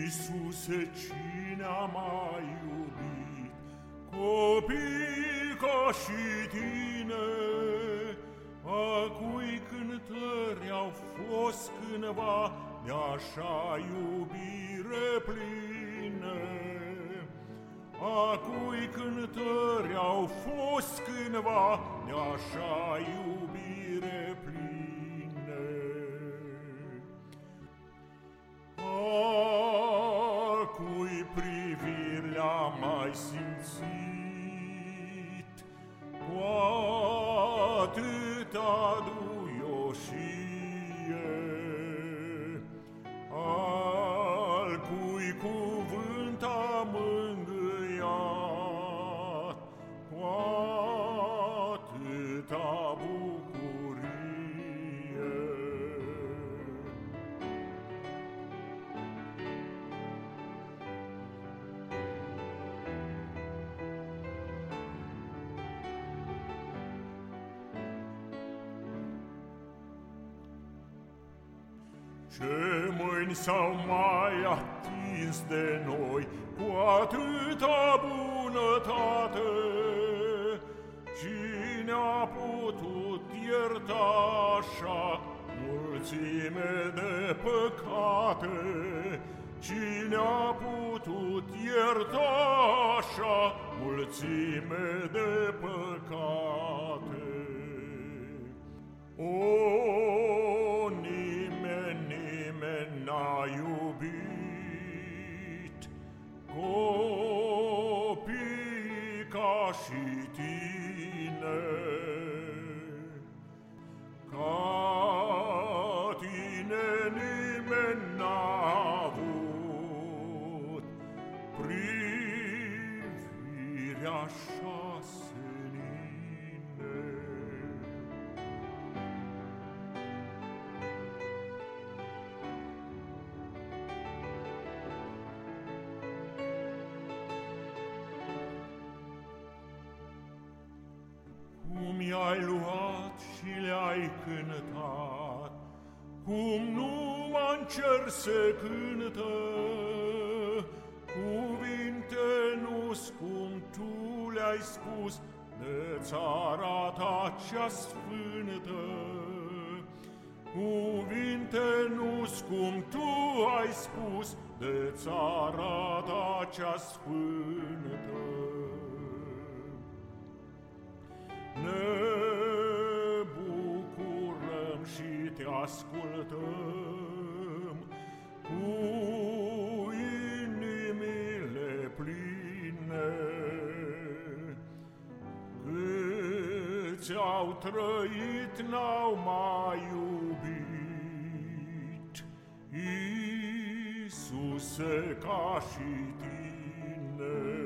Iisuse, cine a mai iubit copii ca și tine, a cui cântări au fost cândva de așa iubire pline, a cui cântări au fost cândva de așa iubire pline. A cui priviri le-a mai simțit cu atâta duioșie, al cui cuvânt a mângâiat cu atâta bucurie. Ce mâini s-au mai atins de noi cu atâta bunătate? Cine a putut ierta așa mulțime de păcate? Cine a putut ierta așa mulțime de păcate? O, nimeni n-a iubit copii ca și tine, ca tine nimeni n-a avut privirea așa senină. Cum i-ai luat și le-ai cântat, cum numai în cer se cântă, cuvinte nu-s cum tu le-ai spus de țara ta cea sfântă. Cuvinte nu-s cum tu ai spus de țara ta cea sfântă. Ne bucurăm și te ascultăm cu inimile pline. Câți au trăit n-au mai iubit, Iisuse, ca și tine.